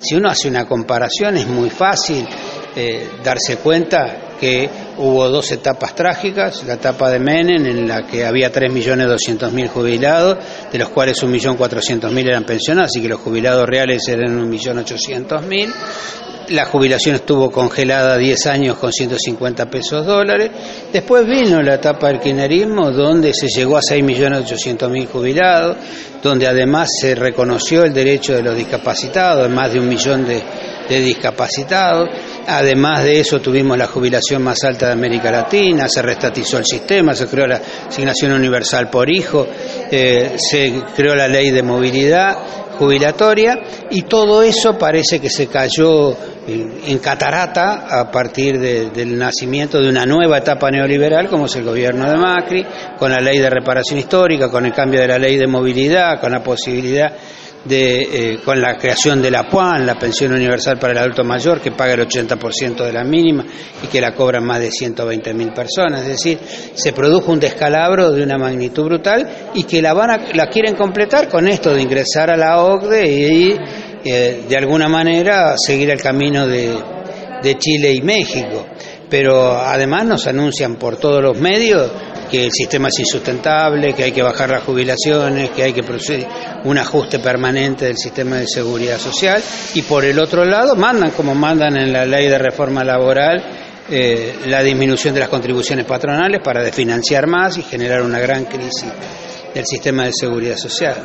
Si uno hace una comparación es muy fácil darse cuenta que hubo dos etapas trágicas, la etapa de Menem, en la que había 3.200.000 jubilados, de los cuales 1.400.000 eran pensionados, así que los jubilados reales eran 1.800.000. La jubilación estuvo congelada 10 años con 150 pesos dólares. Después vino la etapa del kirchnerismo, donde se llegó a 6.800.000 jubilados, donde además se reconoció el derecho de los discapacitados, más de 1 millón de discapacitados. Además de eso tuvimos la jubilación más alta de América Latina, se reestatizó el sistema, se creó la asignación universal por hijo, se creó la ley de movilidad jubilatoria, y todo eso parece que se cayó en catarata a partir del nacimiento de una nueva etapa neoliberal, como es el gobierno de Macri, con la ley de reparación histórica, con el cambio de la ley de movilidad, con la posibilidad con la creación de la PUAN, la pensión universal para el adulto mayor, que paga el 80% de la mínima y que la cobran más de 120.000 personas. Es decir, se produjo un descalabro de una magnitud brutal y que la quieren completar con esto de ingresar a la OCDE y de alguna manera seguir el camino de Chile y México. Pero además nos anuncian por todos los medios que el sistema es insustentable, que hay que bajar las jubilaciones, que hay que producir un ajuste permanente del sistema de seguridad social, y por el otro lado mandan, como mandan en la ley de reforma laboral, la disminución de las contribuciones patronales para desfinanciar más y generar una gran crisis del sistema de seguridad social.